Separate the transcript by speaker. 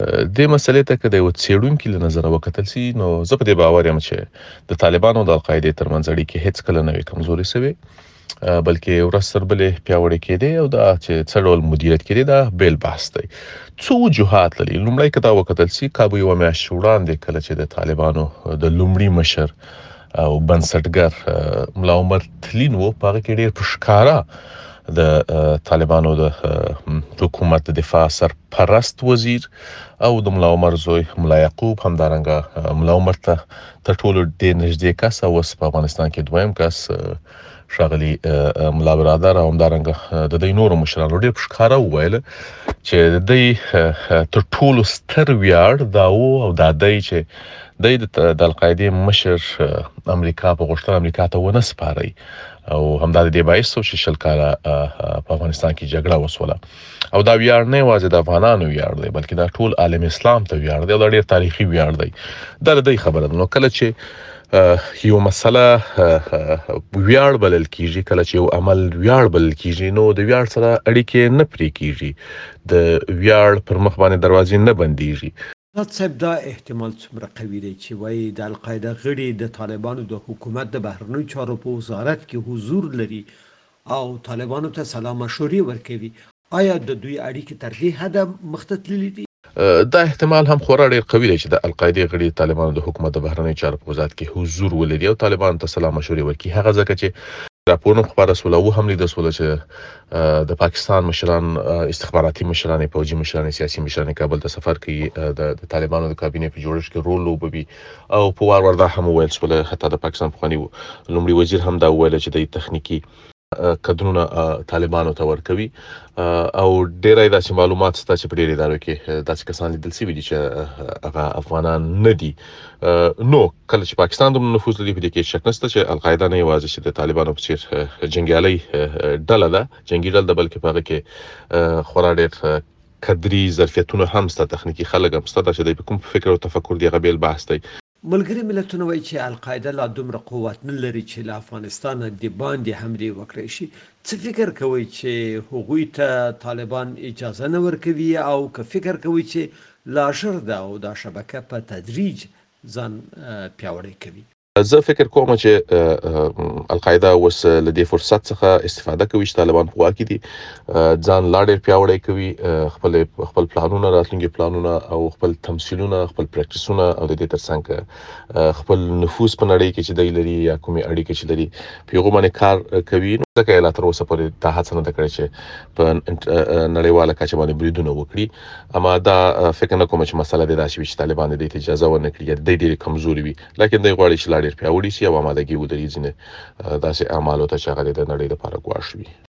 Speaker 1: دې مسلې ته که د یو څېړونکي له نظره وکتل سي نو زه په دې باور یم چې د طالبانو او د القاعدې ترمنځ اړیکې هیڅ کله نه وي کمزوري سوې، بلکې ورځ تر بلې پیاوړې کېدې او دا چې څه ډول مدیریت کېدې دا بیل بحث دی. څو وجوهات لري. لومړی که دا وکتل سي کابو یوه میاشت وړاندې کله چې د طالبانو د لومړي مشر او بنسټګر ملا عمر تلین و په هغه کې ډېر په ښکاره د طالبانو د حکومت د دفاع سرپرست وزیر او د ملا عمر زوی ملا یعقوب همدارنګه ملا عمر ته تر ټولو ډېر نږدې کس او اوس په افغانستان کې دویم کس ښاغلي ملا برادر او همدارنګه د دوی نورو مشرانو ډېر په ښکاره وویل چې د دوی تر ټولو ستر ویاړ دا و او دا دی چې دوی د القاعدې مشر امریکا په غوښتنه امریکا ته ونه سپارئ او همدا د دې باعث شو چې شل کاله په افغانستان کې جګړه وسوله او دا ویاړ نه یوازې د افغانانو ویاړ دی بلکې دا ټول عالم اسلام ته ویاړ دی او دا ډېر تاریخي ویاړ دی. دا د دوی خبره ده. نو کله چې یو مسله ویاړ بلل کیږي، کله چې یو عمل ویاړ بلل کیږي، نو د ویاړ سره اړیکې نه پرې کیږي، د ویاړ پر مخ باندې دروازې نه بنديږي.
Speaker 2: صاحب دا احتمال څومره قوي دی چې وایي د القاعده غړي د طالبانو د حکومت د بهرنیو چارو په وزارت کې حضور لري او طالبانو ته سلا مشورې ورکوي؟ آیا د دوی اړیکې تر دې حده مخته تللي دي؟
Speaker 1: دا احتمال هم خورا ډېر قوي دی چې د القاعدې غړي طالبانو د حکومت د بهرنیو چارو په وزارت کې حضور ولري او طالبانو ته سلا مشورې ورکړي. هغه ځکه چې راپورونه خبره سول او هم لیدل سول چې د پاکستان مشران، استخباراتي مشران، فوجي مشران، سیاسي مشران کابل ته سفر کوي، د طالبانو د کابینې په جوړښت کې رول لوبوي او په وار ور دا هم ویل سول. حتی د پاکستان پخوانی لومړي وزیر هم دا ویل چې د تخنیکی کدرونه طالبانو ته ورکوي او ډېرای داسې معلومات ستا چې په ډېرې ادارو کې داسې کسان لیدل سوي دي چې هغه افغانان نه دي. نو کله چې پاکستان دومره نفوذ لري په دې کې شک نشته چې القاعده نه یوازې چې د طالبانو په څېر جنګیالۍ ډله ده، جنګي ډله ده، بلکې په هغه کې خورا ډېر کدري ظرفیتونه هم ستا، تخنیکي خلک هم ستا، چې دوی په کوم فکر او تفکر دی هغه بیل بحث دی.
Speaker 2: ملګري ملتونه وایي چې القاعده لا دومره قوت نه لري چې له افغانستانه د باندې حملې وکړی شي. څه فکر کوئ چې هغوی ته طالبان اجازه نه ورکوي او که فکر کوئ چې لا ژر ده او دا شبکه په تدریج ځان پیاوړی کوي؟
Speaker 1: زه فکر کوم چې القاعده اوس له دې فرصت څخه استفاده کوي چې طالبان په واک کې دي، ځان لا ډېر پیاوړی کوي، خپل پلانونه، راتلونکي پلانونه او خپل تمثیلونه، خپل پریکټیسونه او د دې ترڅنګ خپل نفوذ په نړۍ کې چې دی لري یا کومې اړیکې چې لري په هغو باندې کار کوي. نو ځکه یې لا تر اوسه پورې دا هڅه نه ده کړې چې په نړیواله کچه باندې بریدونه وکړي. اما دا فکر نه کوم چې مسله دې داسې وي چې طالبان دې ته اجازه ورنه کړي یا دوی ډېرې کمزوري وي، لکن دوی غواړي چې لا ډېر پیاوړي شي او آمادګي ودري ځینې داسې اعمالو ته چې هغه د نړۍ لپاره ګواښ وي.